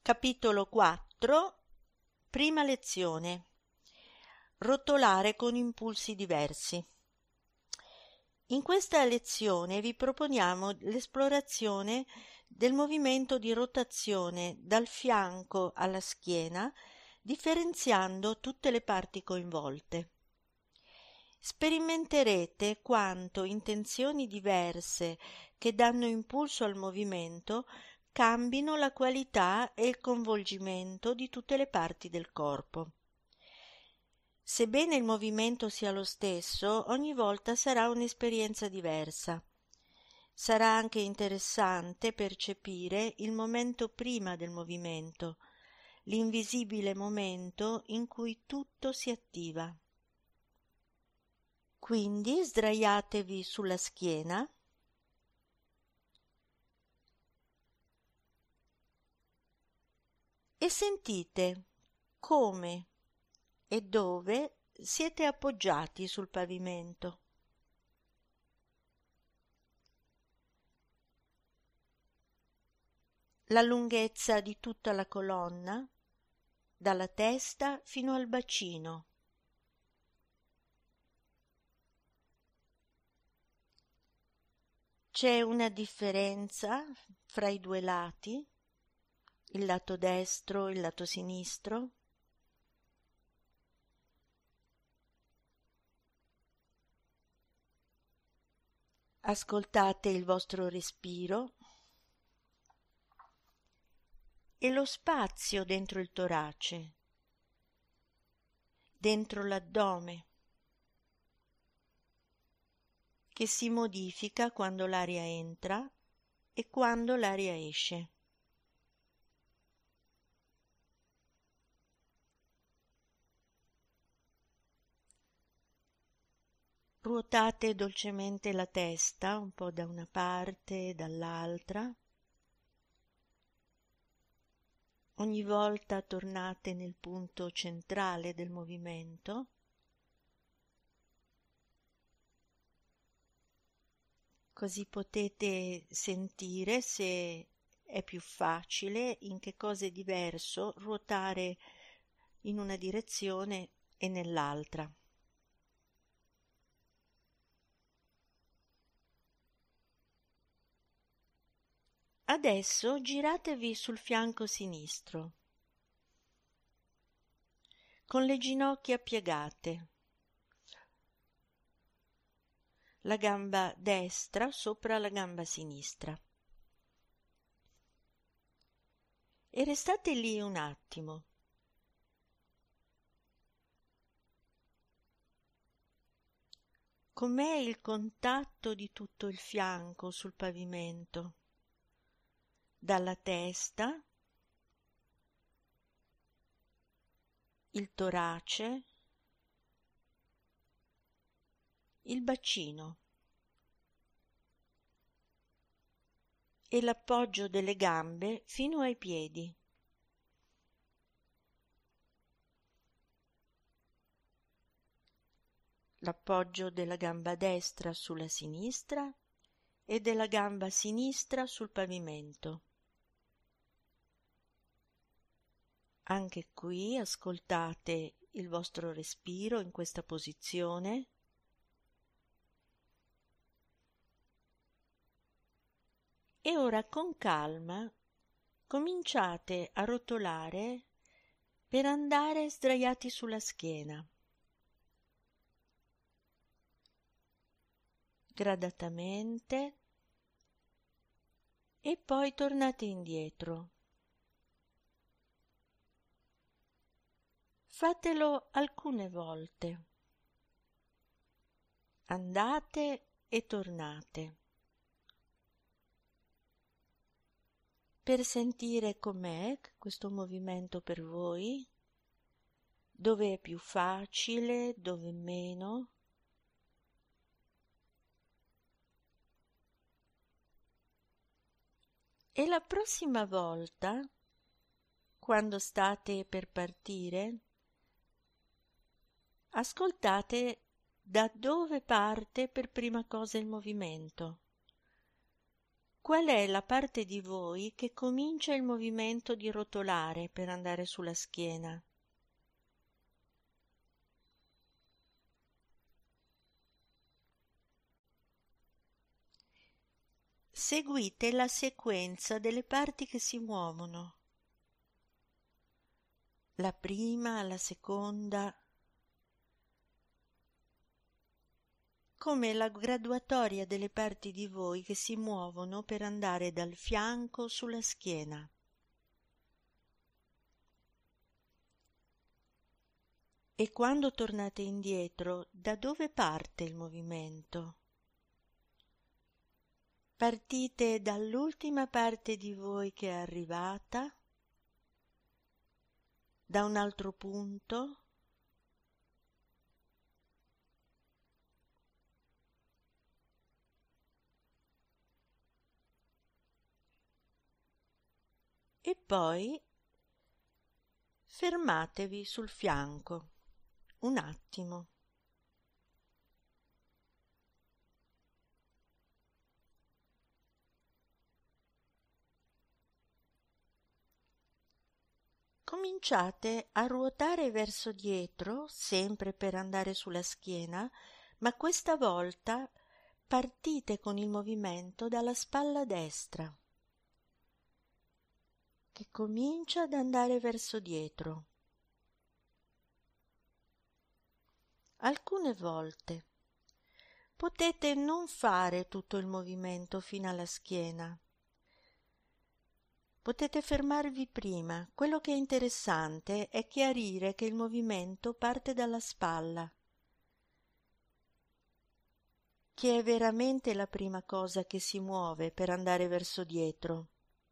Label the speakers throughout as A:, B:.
A: Capitolo 4. Prima lezione. Rotolare con impulsi diversi. In questa lezione vi proponiamo l'esplorazione del movimento di rotazione dal fianco alla schiena, differenziando tutte le parti coinvolte. Sperimenterete quanto intenzioni diverse che danno impulso al movimento cambino la qualità e il coinvolgimento di tutte le parti del corpo. Sebbene il movimento sia lo stesso, ogni volta sarà un'esperienza diversa. Sarà anche interessante percepire il momento prima del movimento, l'invisibile momento in cui tutto si attiva. Quindi sdraiatevi sulla schiena e sentite come e dove siete appoggiati sul pavimento. La lunghezza di tutta la colonna, dalla testa fino al bacino. C'è una differenza fra i due lati, il lato destro e il lato sinistro? Ascoltate il vostro respiro e lo spazio dentro il torace, dentro l'addome, che si modifica quando l'aria entra e quando l'aria esce. Ruotate dolcemente la testa un po' da una parte e dall'altra. Ogni volta tornate nel punto centrale del movimento. Così potete sentire se è più facile, in che cosa è diverso ruotare in una direzione e nell'altra. Adesso giratevi sul fianco sinistro, con le ginocchia piegate, la gamba destra sopra la gamba sinistra. E restate lì un attimo. Com'è il contatto di tutto il fianco sul pavimento? Dalla testa, il torace, il bacino e l'appoggio delle gambe fino ai piedi. L'appoggio della gamba destra sulla sinistra e della gamba sinistra sul pavimento. Anche qui ascoltate il vostro respiro in questa posizione. E ora con calma cominciate a rotolare per andare sdraiati sulla schiena. Gradatamente e poi tornate indietro. Fatelo alcune volte. Andate e tornate per sentire com'è questo movimento per voi, dove è più facile, dove meno. E la prossima volta, quando state per partire, ascoltate da dove parte per prima cosa il movimento, qual è la parte di voi che comincia il movimento di rotolare per andare sulla schiena. Seguite la sequenza delle parti che si muovono. La prima, la seconda, come la graduatoria delle parti di voi che si muovono per andare dal fianco sulla schiena. E quando tornate indietro, da dove parte il movimento? Partite dall'ultima parte di voi che è arrivata, da un altro punto, e poi fermatevi sul fianco un attimo. Cominciate a ruotare verso dietro, sempre per andare sulla schiena, ma questa volta partite con il movimento dalla spalla destra, che comincia ad andare verso dietro. Alcune volte potete non fare tutto il movimento fino alla schiena. Potete fermarvi prima. Quello che è interessante è chiarire che il movimento parte dalla spalla, che è veramente la prima cosa che si muove per andare verso dietro.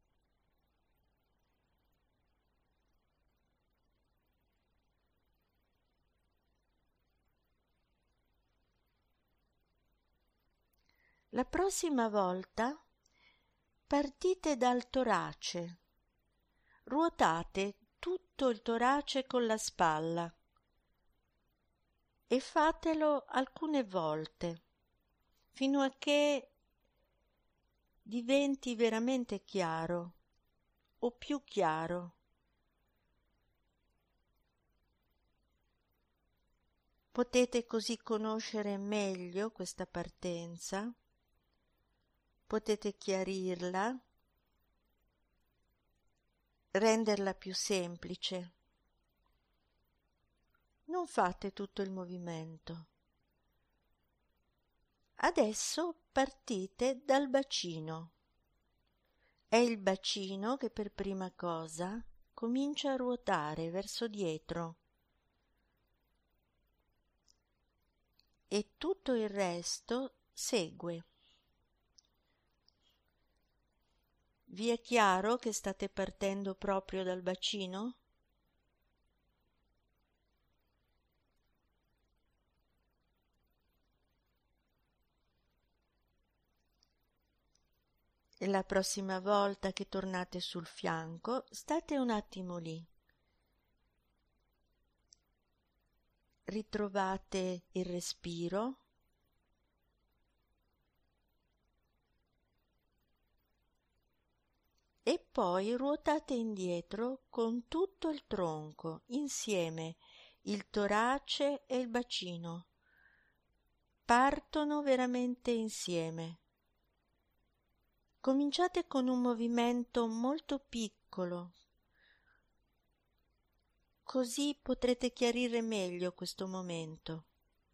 A: La prossima volta partite dal torace, ruotate tutto il torace con la spalla e fatelo alcune volte, fino a che diventi veramente chiaro o più chiaro. Potete così conoscere meglio questa partenza, potete chiarirla, renderla più semplice. Non fate tutto il movimento. Adesso partite dal bacino. È il bacino che per prima cosa comincia a ruotare verso dietro e tutto il resto segue. Vi è chiaro che state partendo proprio dal bacino? E la prossima volta che tornate sul fianco, state un attimo lì. Ritrovate il respiro. E poi ruotate indietro con tutto il tronco, insieme, il torace e il bacino. Partono veramente insieme. Cominciate con un movimento molto piccolo, così potrete chiarire meglio questo momento.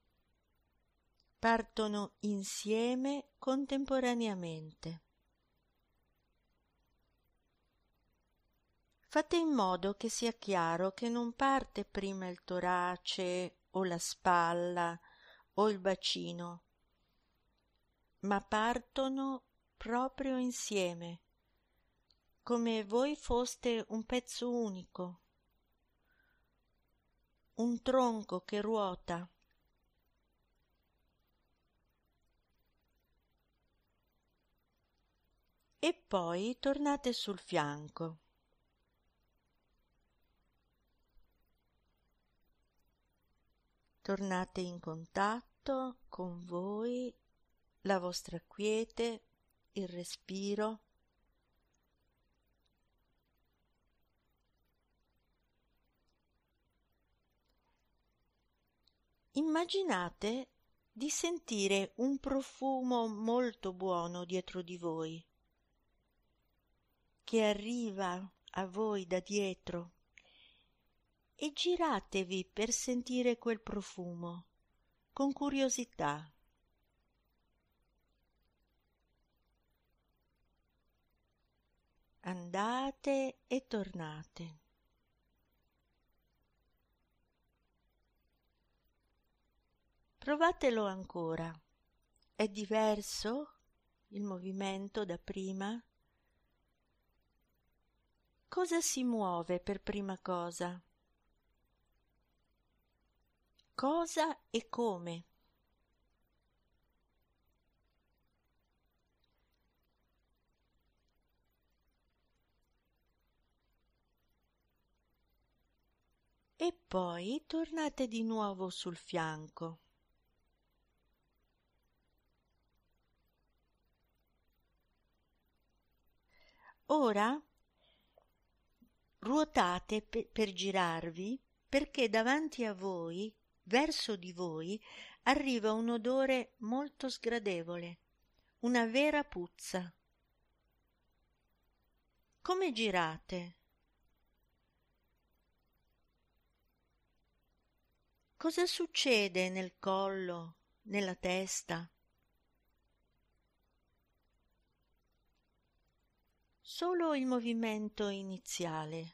A: Partono insieme contemporaneamente. Fate in modo che sia chiaro che non parte prima il torace o la spalla o il bacino, ma partono proprio insieme, come voi foste un pezzo unico, un tronco che ruota. E poi tornate sul fianco. Tornate in contatto con voi, la vostra quiete, il respiro. Immaginate di sentire un profumo molto buono dietro di voi, che arriva a voi da dietro, e giratevi per sentire quel profumo con curiosità. Andate e tornate. Provatelo ancora. È diverso il movimento da prima? Cosa si muove per prima cosa? Cosa e come? E poi tornate di nuovo sul fianco. Ora ruotate per girarvi, perché davanti a voi, verso di voi, arriva un odore molto sgradevole, una vera puzza. Come girate? Cosa succede nel collo, nella testa? Solo il movimento iniziale.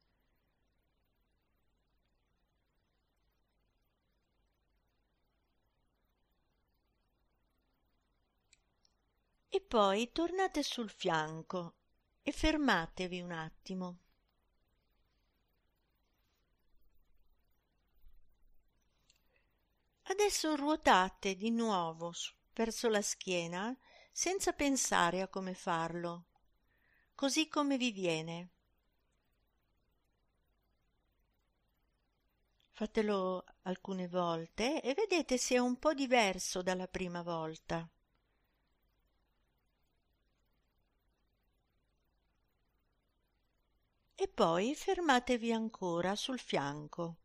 A: E poi tornate sul fianco e fermatevi un attimo. Adesso ruotate di nuovo verso la schiena senza pensare a come farlo, così come vi viene. Fatelo alcune volte e vedete se è un po' diverso dalla prima volta. E poi fermatevi ancora sul fianco.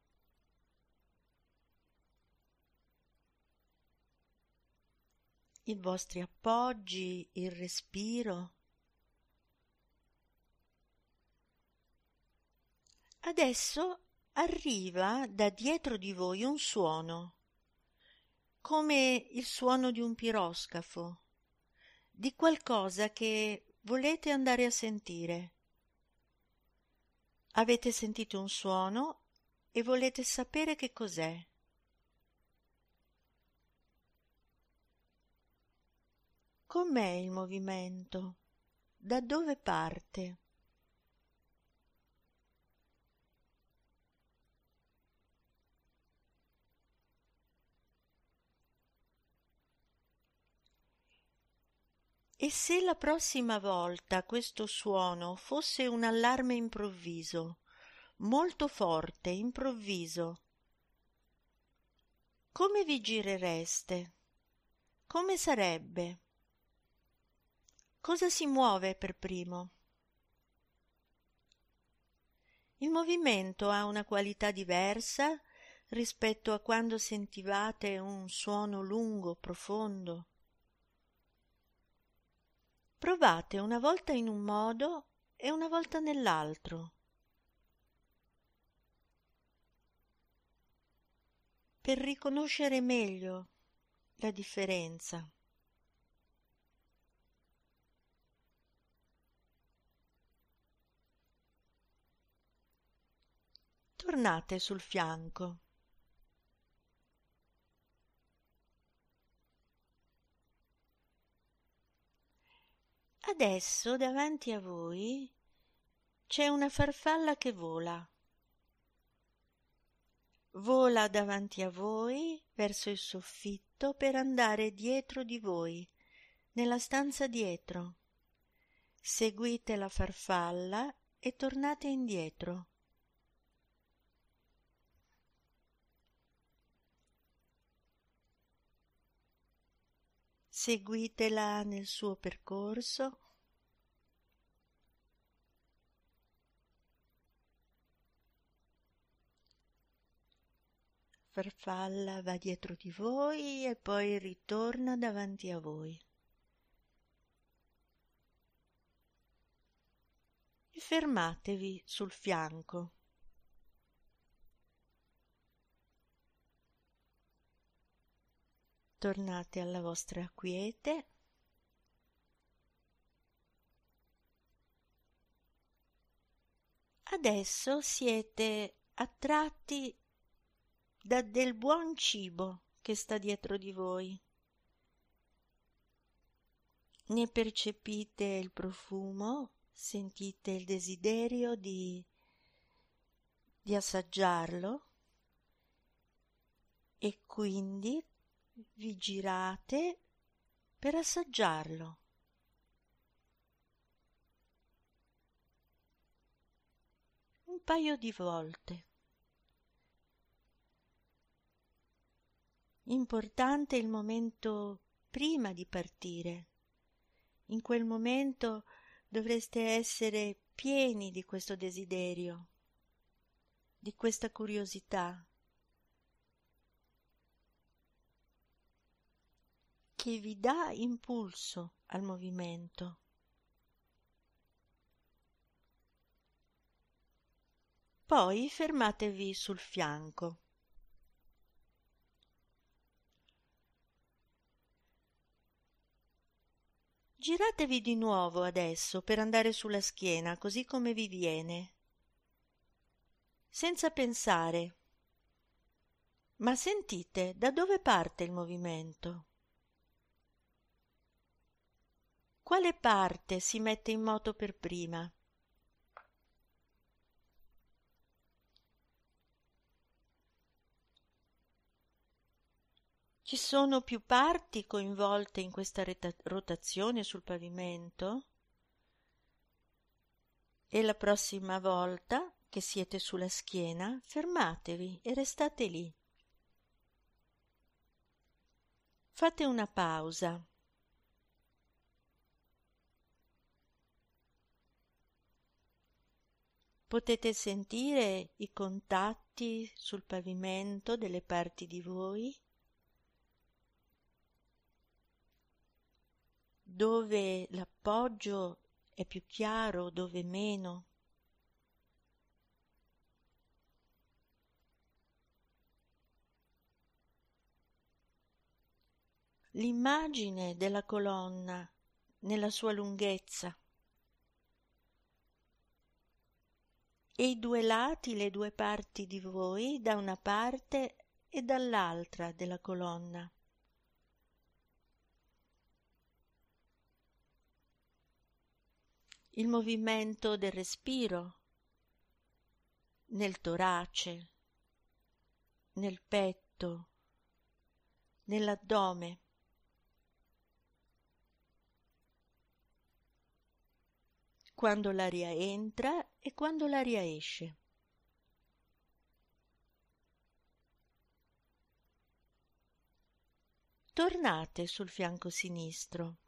A: I vostri appoggi, il respiro. Adesso arriva da dietro di voi un suono, come il suono di un piroscafo, di qualcosa che volete andare a sentire. Avete sentito un suono e volete sapere che cos'è. Com'è il movimento? Da dove parte? E se la prossima volta questo suono fosse un allarme improvviso, molto forte, improvviso, come vi girereste? Come sarebbe? Cosa si muove per primo? Il movimento ha una qualità diversa rispetto a quando sentivate un suono lungo, profondo. Provate una volta in un modo e una volta nell'altro, per riconoscere meglio la differenza. Tornate sul fianco. Adesso davanti a voi c'è una farfalla che vola. Vola davanti a voi verso il soffitto per andare dietro di voi, nella stanza dietro. Seguite la farfalla e tornate indietro. seguitela nel suo percorso. Farfalla va dietro di voi e poi ritorna davanti a voi. E fermatevi sul fianco. Tornate alla vostra quiete. Adesso siete attratti da del buon cibo che sta dietro di voi. Ne percepite il profumo, sentite il desiderio di assaggiarlo e quindi vi girate per assaggiarlo. Un paio di volte. Importante il momento prima di partire. In quel momento dovreste essere pieni di questo desiderio, di questa curiosità, che vi dà impulso al movimento. Poi fermatevi sul fianco. Giratevi di nuovo adesso per andare sulla schiena, così come vi viene, senza pensare. Ma sentite da dove parte il movimento? Quale parte si mette in moto per prima? Ci sono più parti coinvolte in questa rotazione sul pavimento? E la prossima volta che siete sulla schiena, fermatevi e restate lì. Fate una pausa. Potete sentire i contatti sul pavimento delle parti di voi, dove l'appoggio è più chiaro, dove meno. L'immagine della colonna nella sua lunghezza e i due lati, le due parti di voi, da una parte e dall'altra della colonna. Il movimento del respiro nel torace, nel petto, nell'addome. Quando l'aria entra e quando l'aria esce. Tornate sul fianco sinistro.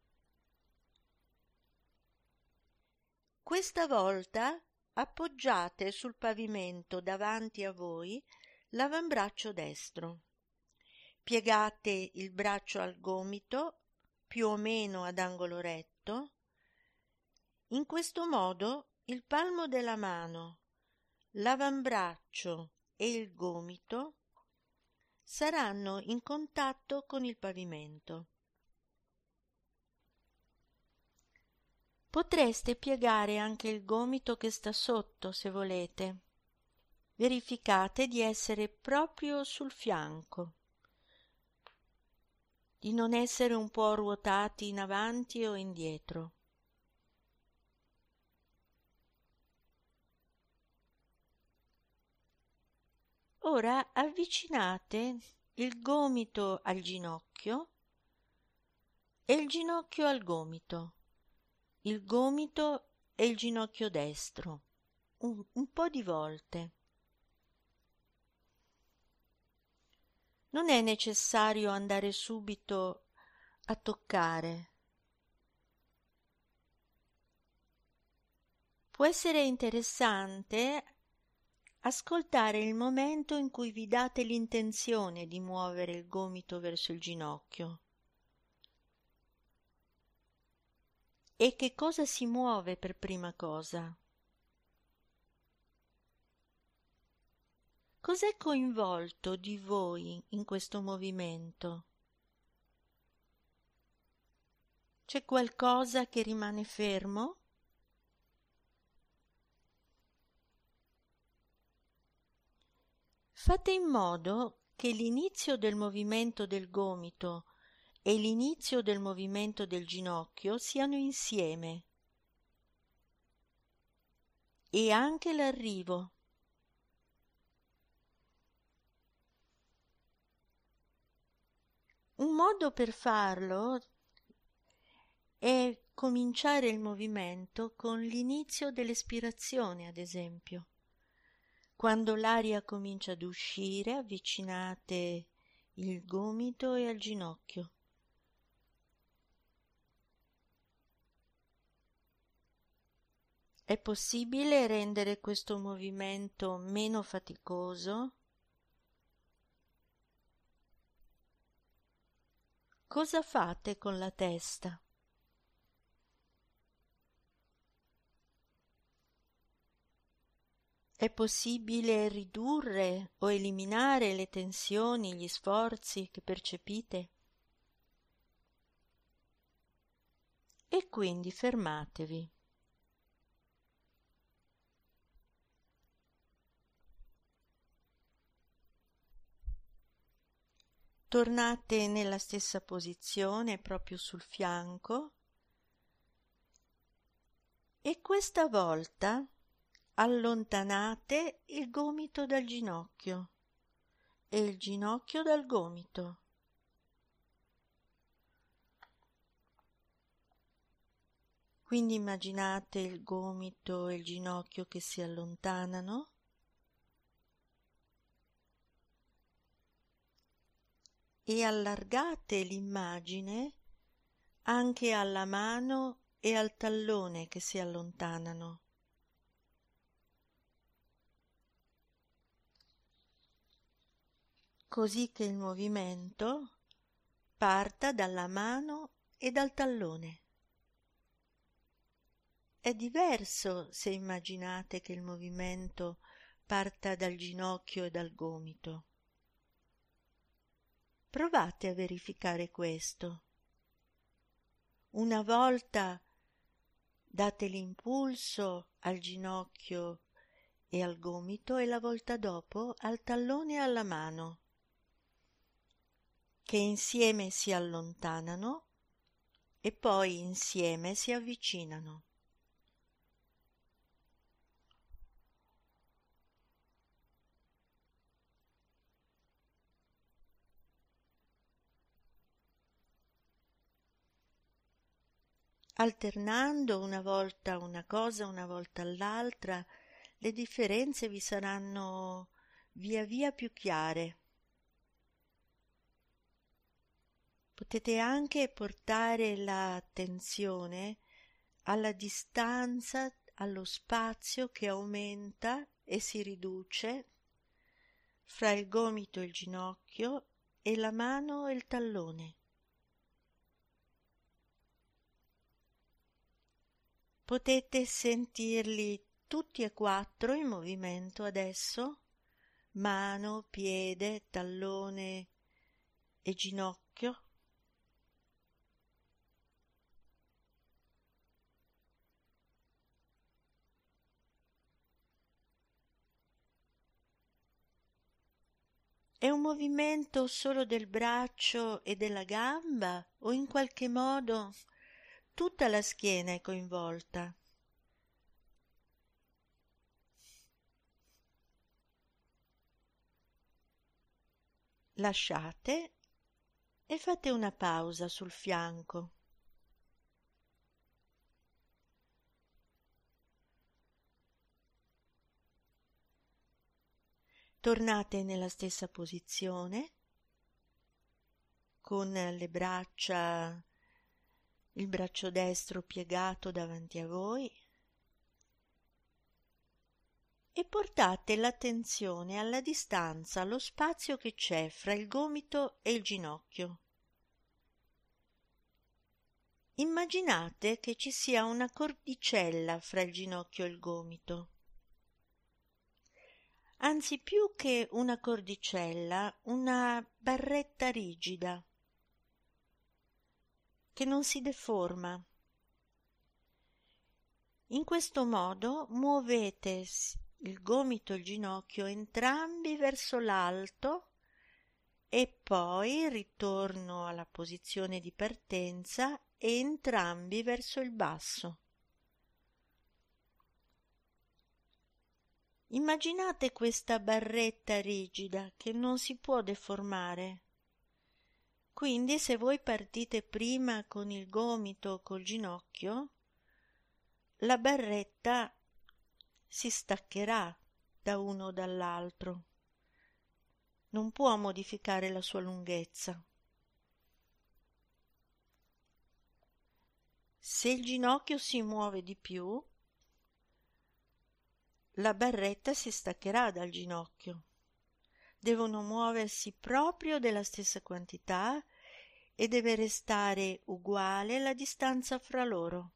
A: Questa volta appoggiate sul pavimento davanti a voi l'avambraccio destro. Piegate il braccio al gomito, più o meno ad angolo retto. In questo modo il palmo della mano, l'avambraccio e il gomito saranno in contatto con il pavimento. Potreste piegare anche il gomito che sta sotto se volete. Verificate di essere proprio sul fianco, di non essere un po' ruotati in avanti o indietro. Ora avvicinate il gomito al ginocchio e il ginocchio al gomito, il gomito e il ginocchio destro, un po' di volte. Non è necessario andare subito a toccare. Può essere interessante ascoltare il momento in cui vi date l'intenzione di muovere il gomito verso il ginocchio. E che cosa si muove per prima cosa? Cos'è coinvolto di voi in questo movimento? C'è qualcosa che rimane fermo? Fate in modo che l'inizio del movimento del gomito e l'inizio del movimento del ginocchio siano insieme e anche l'arrivo. Un modo per farlo è cominciare il movimento con l'inizio dell'espirazione, ad esempio. Quando l'aria comincia ad uscire, avvicinate il gomito e al ginocchio. È possibile rendere questo movimento meno faticoso? Cosa fate con la testa? È possibile ridurre o eliminare le tensioni, gli sforzi che percepite? E quindi fermatevi. Tornate nella stessa posizione, proprio sul fianco, e questa volta allontanate il gomito dal ginocchio e il ginocchio dal gomito. Quindi immaginate il gomito e il ginocchio che si allontanano e allargate l'immagine anche alla mano e al tallone che si allontanano. Così che il movimento parta dalla mano e dal tallone. È diverso se immaginate che il movimento parta dal ginocchio e dal gomito. Provate a verificare questo. Una volta date l'impulso al ginocchio e al gomito e la volta dopo al tallone e alla mano, che insieme si allontanano e poi insieme si avvicinano. Alternando una volta una cosa, una volta l'altra, le differenze vi saranno via via più chiare. Potete anche portare l'attenzione alla distanza, allo spazio che aumenta e si riduce fra il gomito e il ginocchio e la mano e il tallone. Potete sentirli tutti e quattro in movimento adesso? Mano, piede, tallone e ginocchio? È un movimento solo del braccio e della gamba o in qualche modo tutta la schiena è coinvolta? Lasciate e fate una pausa sul fianco. Tornate nella stessa posizione con le braccia, il braccio destro piegato davanti a voi, e portate l'attenzione alla distanza, allo spazio che c'è fra il gomito e il ginocchio. Immaginate che ci sia una cordicella fra il ginocchio e il gomito. Anzi, più che una cordicella, una barretta rigida che non si deforma. In questo modo muovete il gomito e il ginocchio entrambi verso l'alto e poi ritorno alla posizione di partenza e entrambi verso il basso. Immaginate questa barretta rigida che non si può deformare. Quindi se voi partite prima con il gomito o col ginocchio, la barretta si staccherà da uno o dall'altro. Non può modificare la sua lunghezza. Se il ginocchio si muove di più, la barretta si staccherà dal ginocchio. Devono muoversi proprio della stessa quantità e deve restare uguale la distanza fra loro.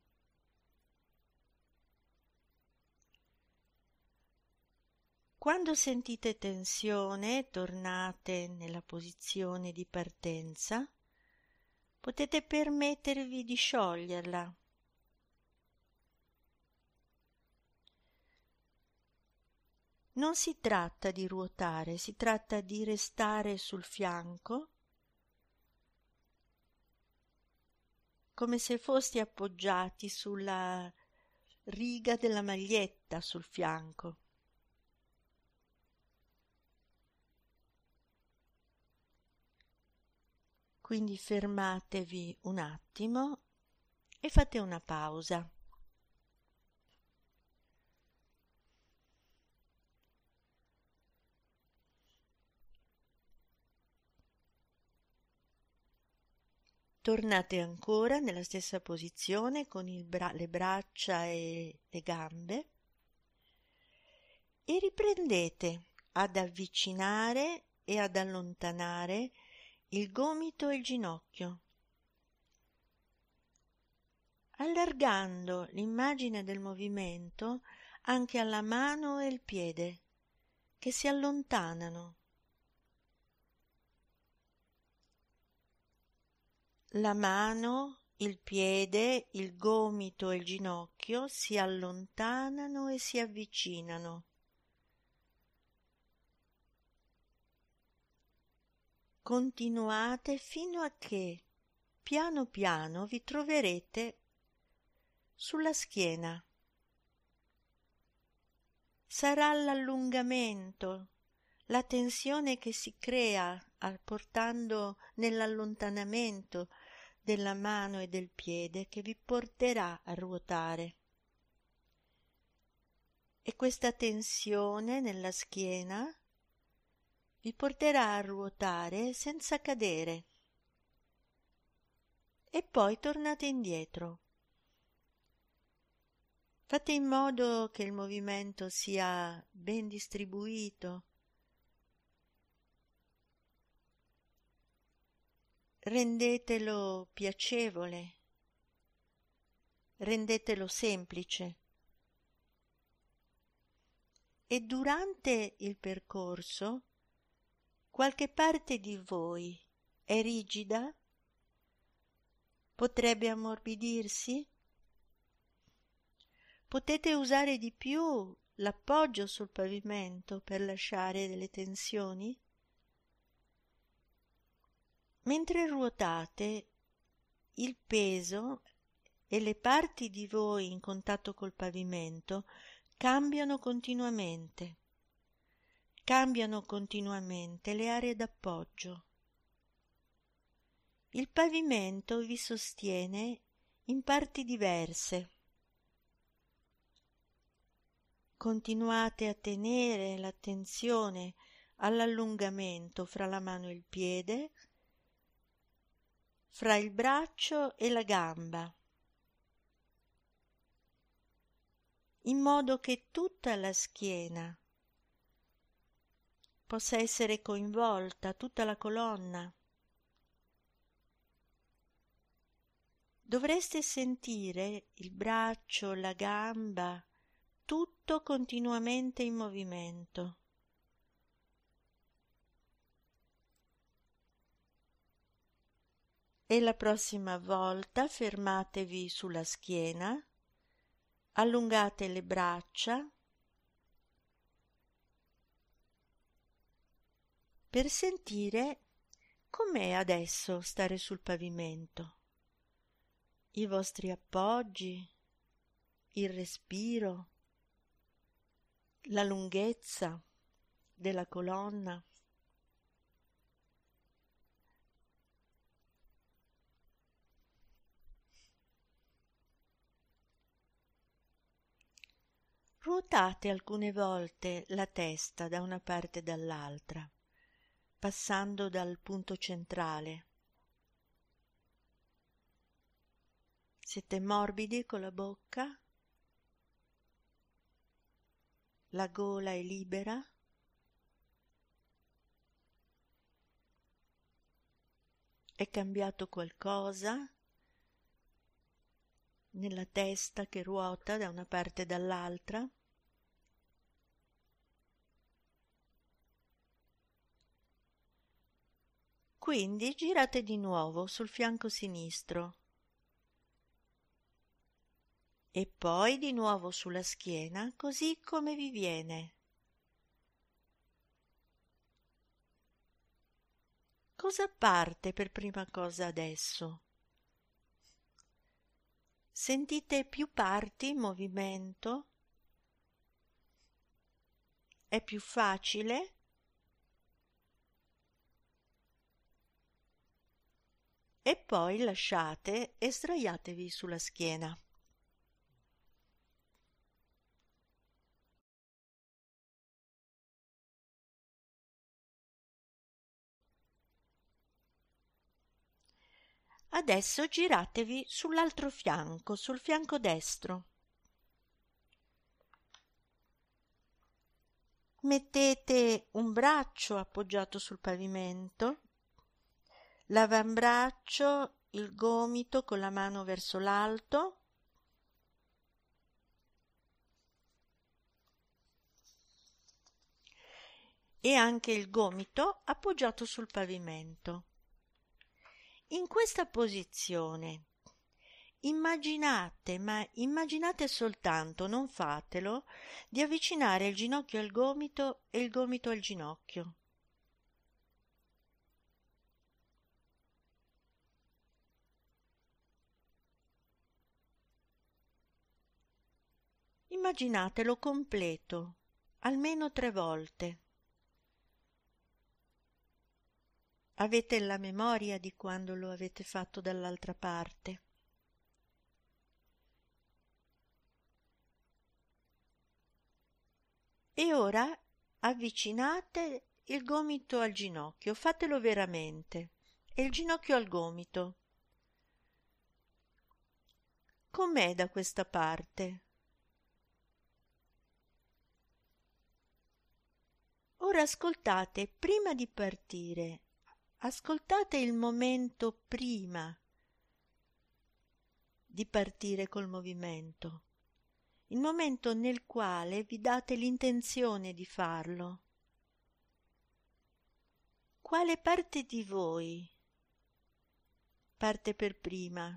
A: Quando sentite tensione, tornate nella posizione di partenza, potete permettervi di scioglierla. Non si tratta di ruotare, si tratta di restare sul fianco, come se foste appoggiati sulla riga della maglietta sul fianco. Quindi fermatevi un attimo e fate una pausa. Tornate ancora nella stessa posizione con le braccia e le gambe e riprendete ad avvicinare e ad allontanare il gomito e il ginocchio, allargando l'immagine del movimento anche alla mano e al piede, che si allontanano. La mano, il piede, il gomito e il ginocchio si allontanano e si avvicinano. Continuate fino a che piano piano vi troverete sulla schiena. Sarà l'allungamento, la tensione che si crea portando nell'allontanamento della mano e del piede che vi porterà a ruotare. E questa tensione nella schiena vi porterà a ruotare senza cadere. E poi tornate indietro. Fate in modo che il movimento sia ben distribuito. Rendetelo piacevole, rendetelo semplice. E durante il percorso qualche parte di voi è rigida? Potrebbe ammorbidirsi? Potete usare di più l'appoggio sul pavimento per lasciare delle tensioni? Mentre ruotate, il peso e le parti di voi in contatto col pavimento cambiano continuamente le aree d'appoggio. Il pavimento vi sostiene in parti diverse. Continuate a tenere l'attenzione all'allungamento fra la mano e il piede fra il braccio e la gamba, in modo che tutta la schiena possa essere coinvolta, tutta la colonna. Dovreste sentire il braccio, la gamba, tutto continuamente in movimento. E la prossima volta fermatevi sulla schiena, allungate le braccia per sentire com'è adesso stare sul pavimento, i vostri appoggi, il respiro, la lunghezza della colonna. Ruotate alcune volte la testa da una parte e dall'altra, passando dal punto centrale. Siete morbidi con la bocca? La gola è libera? È cambiato qualcosa nella testa che ruota da una parte e dall'altra? Quindi girate di nuovo sul fianco sinistro e poi di nuovo sulla schiena, così come vi viene. Cosa parte per prima cosa adesso? Sentite più parti in movimento? È più facile? E poi lasciate e sdraiatevi sulla schiena. Adesso giratevi sull'altro fianco, sul fianco destro. Mettete un braccio appoggiato sul pavimento, l'avambraccio, il gomito con la mano verso l'alto e anche il gomito appoggiato sul pavimento. In questa posizione immaginate, ma immaginate soltanto, non fatelo, di avvicinare il ginocchio al gomito e il gomito al ginocchio. Immaginatelo completo, almeno 3 volte. Avete la memoria di quando lo avete fatto dall'altra parte. E ora avvicinate il gomito al ginocchio, fatelo veramente, e il ginocchio al gomito. Com'è da questa parte? Ora ascoltate, prima di partire, ascoltate il momento prima di partire col movimento, il momento nel quale vi date l'intenzione di farlo. Quale parte di voi parte per prima?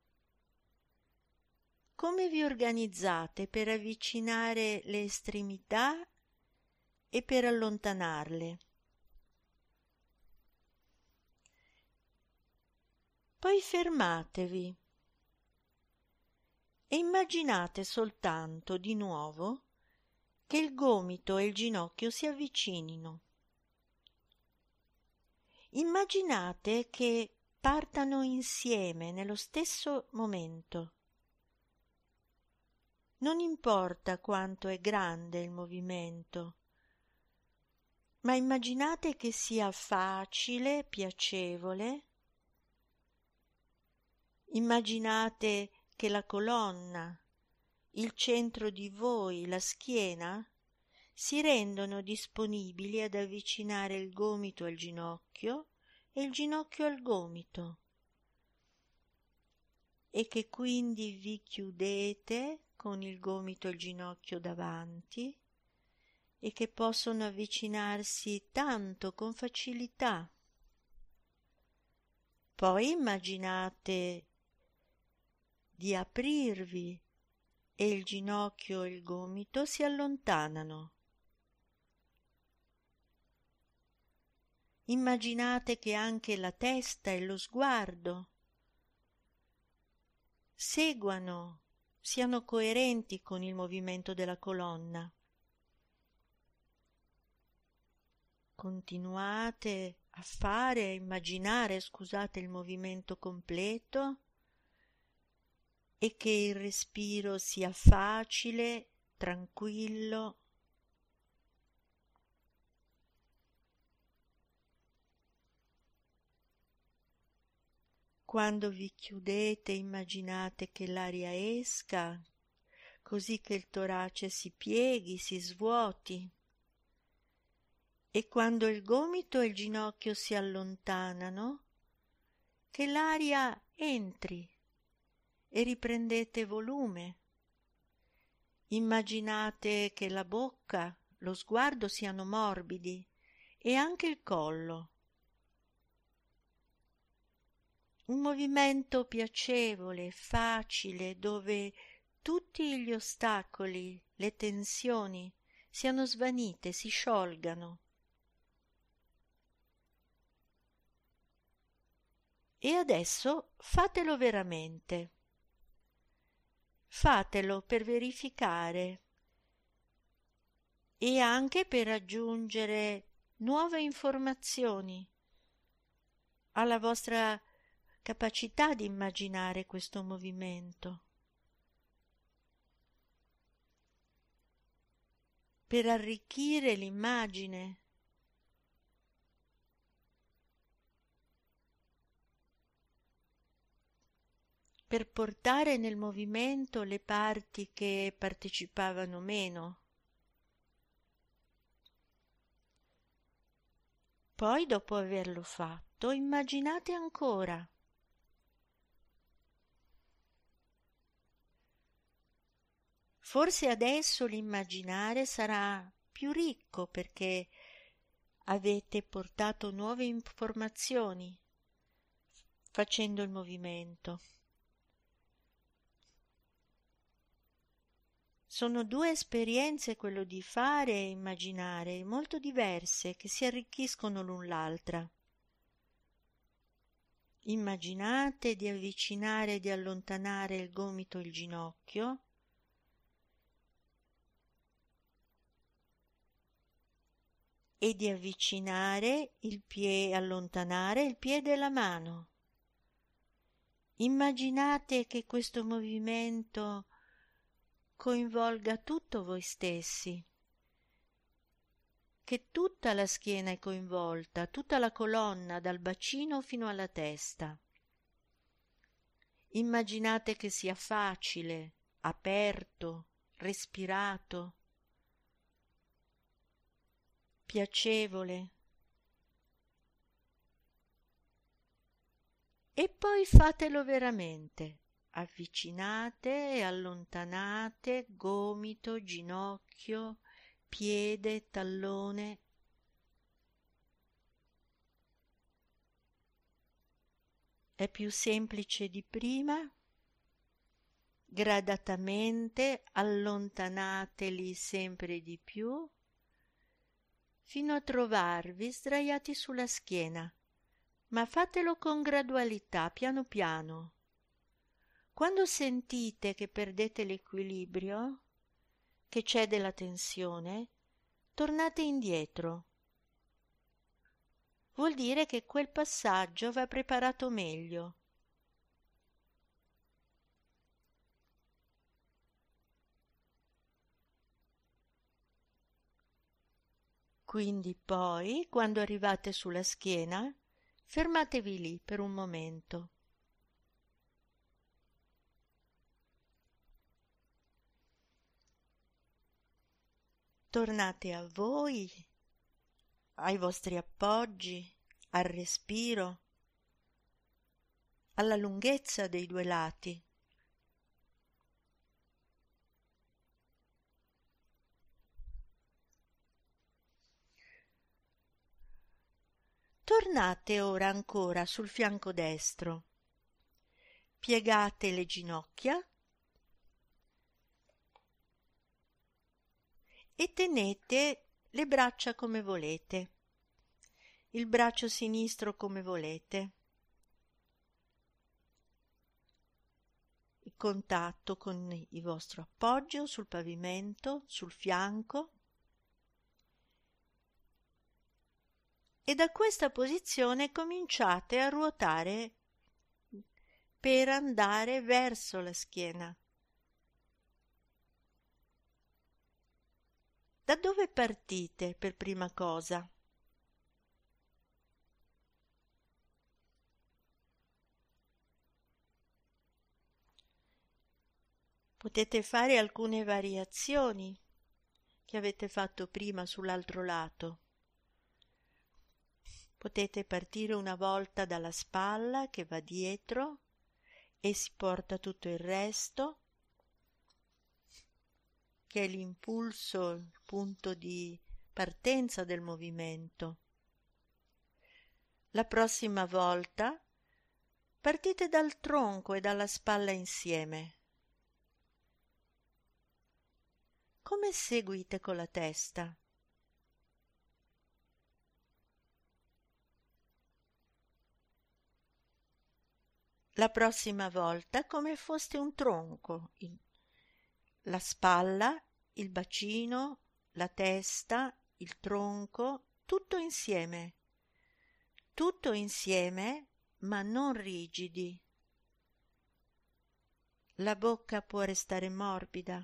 A: Come vi organizzate per avvicinare le estremità e per allontanarle? Poi fermatevi e immaginate soltanto di nuovo che il gomito e il ginocchio si avvicinino. Immaginate che partano insieme nello stesso momento. Non importa quanto è grande il movimento, ma immaginate che sia facile, piacevole Immaginate che la colonna, il centro di voi, la schiena, si rendono disponibili ad avvicinare il gomito al ginocchio e il ginocchio al gomito, e che quindi vi chiudete con il gomito e il ginocchio davanti e che possono avvicinarsi tanto con facilità. Poi immaginate di aprirvi e il ginocchio e il gomito si allontanano. Immaginate che anche la testa e lo sguardo seguano, siano coerenti con il movimento della colonna. Continuate a fare, a immaginare, scusate, il movimento completo e che il respiro sia facile, tranquillo. Quando vi chiudete immaginate che l'aria esca, così che il torace si pieghi, si svuoti. E quando il gomito e il ginocchio si allontanano, che l'aria entri e riprendete volume. Immaginate che la bocca, lo sguardo siano morbidi e anche il collo. Un movimento piacevole, facile, dove tutti gli ostacoli, le tensioni siano svanite, si sciolgano. E adesso fatelo veramente. Fatelo per verificare e anche per aggiungere nuove informazioni alla vostra capacità di immaginare questo movimento, per arricchire l'immagine. Per portare nel movimento le parti che partecipavano meno. Poi, dopo averlo fatto, immaginate ancora. Forse adesso l'immaginare sarà più ricco perché avete portato nuove informazioni facendo il movimento. Sono due esperienze, quello di fare e immaginare, molto diverse, che si arricchiscono l'un l'altra. Immaginate di avvicinare e di allontanare il gomito e il ginocchio e di avvicinare il piede, allontanare il piede e la mano. Immaginate che questo movimento coinvolga tutto voi stessi, che tutta la schiena è coinvolta, tutta la colonna dal bacino fino alla testa. Immaginate che sia facile, aperto, respirato, piacevole. E poi fatelo veramente. Avvicinate e allontanate gomito, ginocchio, piede, tallone. È più semplice di prima? Gradatamente allontanateli sempre di più fino a trovarvi sdraiati sulla schiena, ma fatelo con gradualità, piano piano. Quando sentite che perdete l'equilibrio, che c'è della tensione, tornate indietro. Vuol dire che quel passaggio va preparato meglio. Quindi poi, quando arrivate sulla schiena, fermatevi lì per un momento. Tornate a voi, ai vostri appoggi, al respiro, alla lunghezza dei due lati. Tornate ora ancora sul fianco destro. Piegate le ginocchia e tenete le braccia come volete, il braccio sinistro come volete. Il contatto con il vostro appoggio sul pavimento, sul fianco. E da questa posizione cominciate a ruotare per andare verso la schiena. Da dove partite per prima cosa? Potete fare alcune variazioni che avete fatto prima sull'altro lato. Potete partire una volta dalla spalla che va dietro e si porta tutto il resto, che è l'impulso, il punto di partenza del movimento. La prossima volta partite dal tronco e dalla spalla insieme. Come seguite con la testa? La prossima volta come foste un tronco, la spalla, il bacino, la testa, il tronco, tutto insieme, ma non rigidi. La bocca può restare morbida.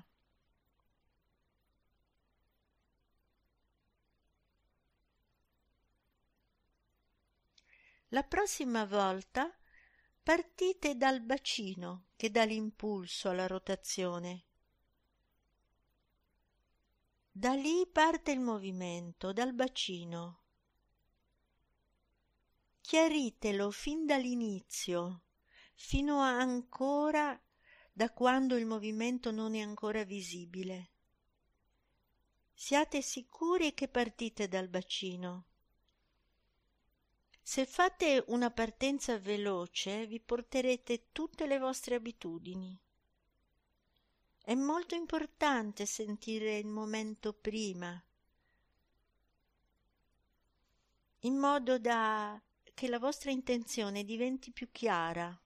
A: La prossima volta partite dal bacino che dà l'impulso alla rotazione. Da lì parte il movimento, dal bacino. Chiaritelo fin dall'inizio, fino a ancora da quando il movimento non è ancora visibile. Siate sicuri che partite dal bacino. Se fate una partenza veloce, vi porterete tutte le vostre abitudini. È molto importante sentire il momento prima, in modo da che la vostra intenzione diventi più chiara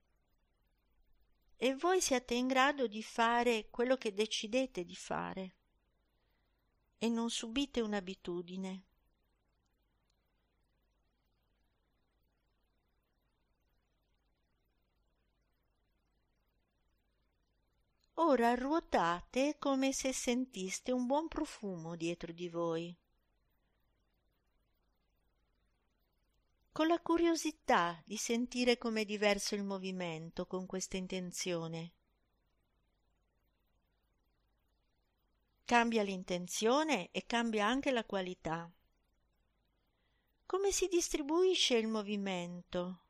A: e voi siate in grado di fare quello che decidete di fare e non subite un'abitudine. Ora ruotate come se sentiste un buon profumo dietro di voi, con la curiosità di sentire com'è diverso il movimento con questa intenzione. Cambia l'intenzione e cambia anche la qualità. Come si distribuisce il movimento?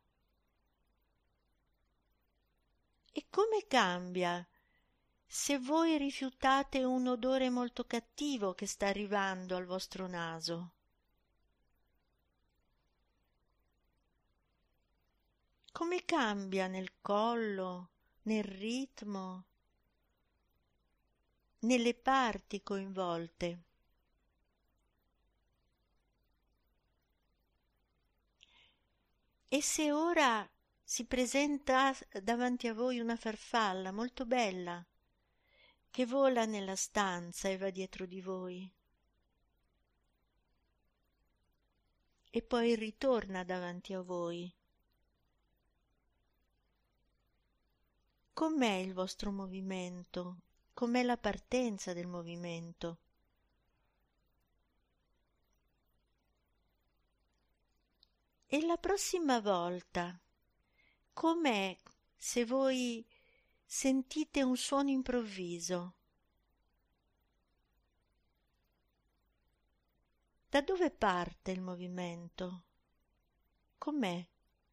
A: E come cambia se voi rifiutate un odore molto cattivo che sta arrivando al vostro naso? Come cambia nel collo, nel ritmo, nelle parti coinvolte? E se ora si presenta davanti a voi una farfalla molto bella che vola nella stanza e va dietro di voi e poi ritorna davanti a voi, com'è il vostro movimento? Com'è la partenza del movimento? E la prossima volta, com'è se voi sentite un suono improvviso? Da dove parte il movimento? Com'è?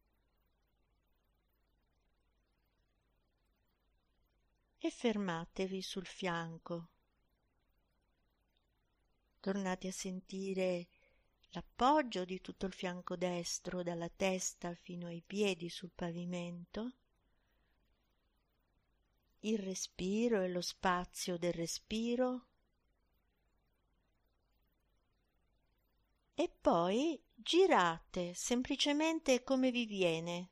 A: E fermatevi sul fianco. Tornate a sentire l'appoggio di tutto il fianco destro, dalla testa fino ai piedi sul pavimento, il respiro e lo spazio del respiro, e poi girate semplicemente come vi viene.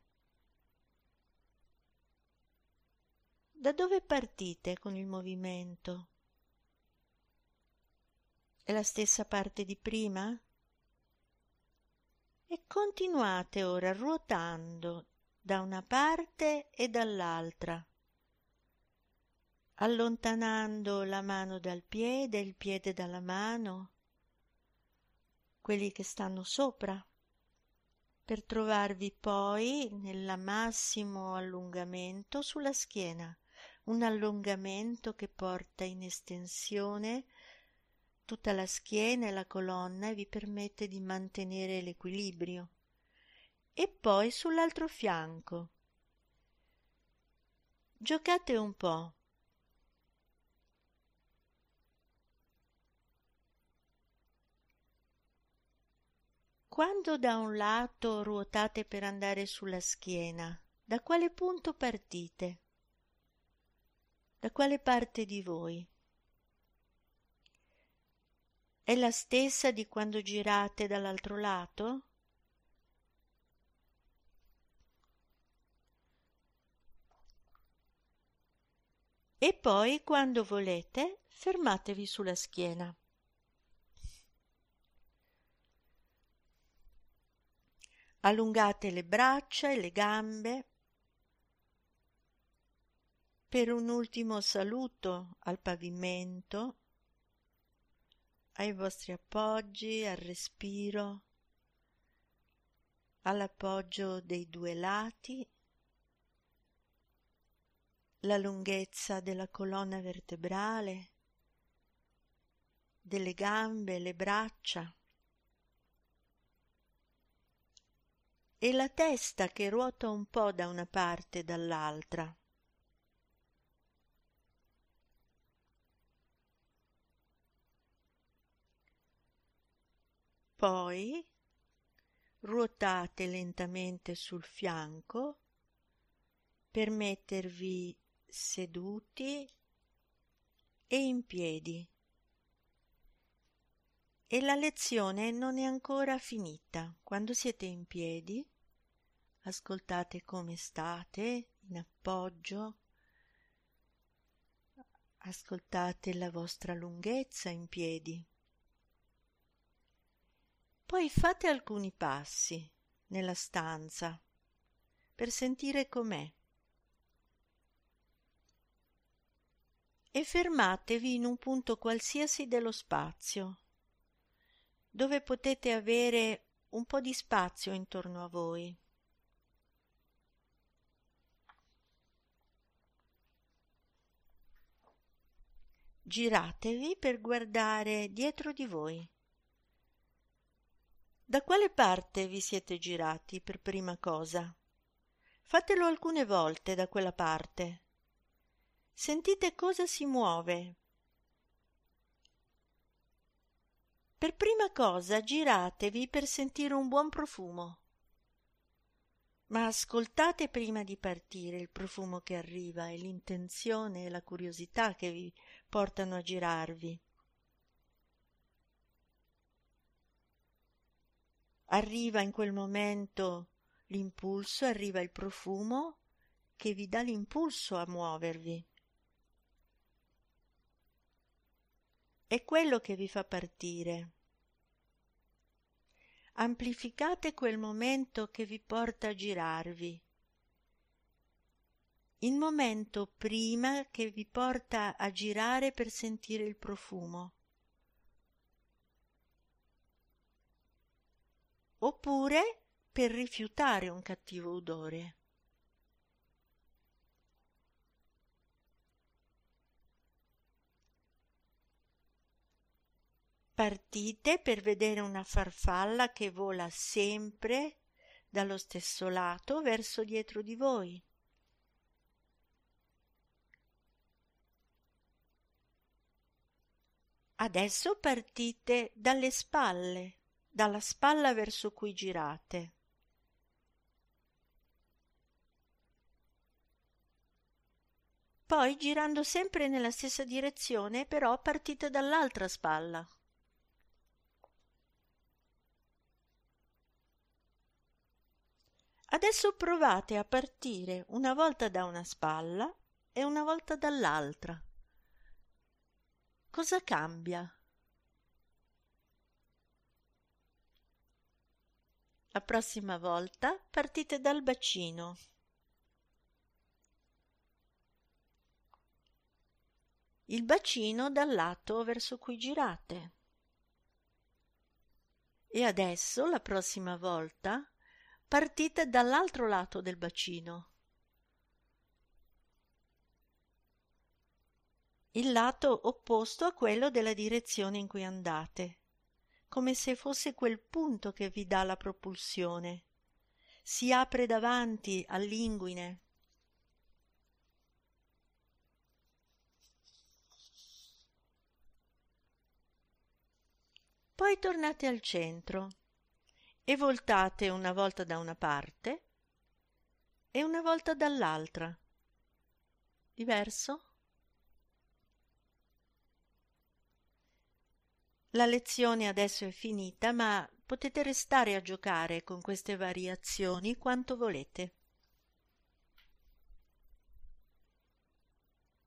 A: Da dove partite con il movimento? È la stessa parte di prima? E continuate ora ruotando da una parte e dall'altra, allontanando la mano dal piede, il piede dalla mano, quelli che stanno sopra, per trovarvi poi nel massimo allungamento sulla schiena, un allungamento che porta in estensione tutta la schiena e la colonna e vi permette di mantenere l'equilibrio. E poi sull'altro fianco. Giocate un po'. Quando da un lato ruotate per andare sulla schiena, da quale punto partite? Da quale parte di voi? È la stessa di quando girate dall'altro lato? E poi, quando volete, fermatevi sulla schiena. Allungate le braccia e le gambe per un ultimo saluto al pavimento, ai vostri appoggi, al respiro, all'appoggio dei due lati, la lunghezza della colonna vertebrale, delle gambe, le braccia, e la testa che ruota un po' da una parte e dall'altra. Poi ruotate lentamente sul fianco per mettervi seduti e in piedi. E la lezione non è ancora finita. Quando siete in piedi, ascoltate come state, in appoggio, ascoltate la vostra lunghezza in piedi. Poi fate alcuni passi nella stanza per sentire com'è. E fermatevi in un punto qualsiasi dello spazio, dove potete avere un po' di spazio intorno a voi. Giratevi per guardare dietro di voi. Da quale parte vi siete girati per prima cosa? Fatelo alcune volte da quella parte. Sentite cosa si muove. Per prima cosa giratevi per sentire un buon profumo. Ma ascoltate prima di partire il profumo che arriva e l'intenzione e la curiosità che vi portano a girarvi. Arriva in quel momento l'impulso, arriva il profumo che vi dà l'impulso a muovervi. È quello che vi fa partire. Amplificate quel momento che vi porta a girarvi. Il momento prima che vi porta a girare per sentire il profumo. Oppure per rifiutare un cattivo odore. Partite per vedere una farfalla che vola sempre dallo stesso lato verso dietro di voi. Adesso partite dalle spalle, dalla spalla verso cui girate. Poi, girando sempre nella stessa direzione, però partite dall'altra spalla. Adesso provate a partire una volta da una spalla e una volta dall'altra. Cosa cambia? La prossima volta partite dal bacino. Il bacino dal lato verso cui girate. E adesso, la prossima volta, partite dall'altro lato del bacino. Il lato opposto a quello della direzione in cui andate, come se fosse quel punto che vi dà la propulsione. Si apre davanti all'inguine. Poi tornate al centro e voltate una volta da una parte e una volta dall'altra. Diverso? La lezione adesso è finita, ma potete restare a giocare con queste variazioni quanto volete.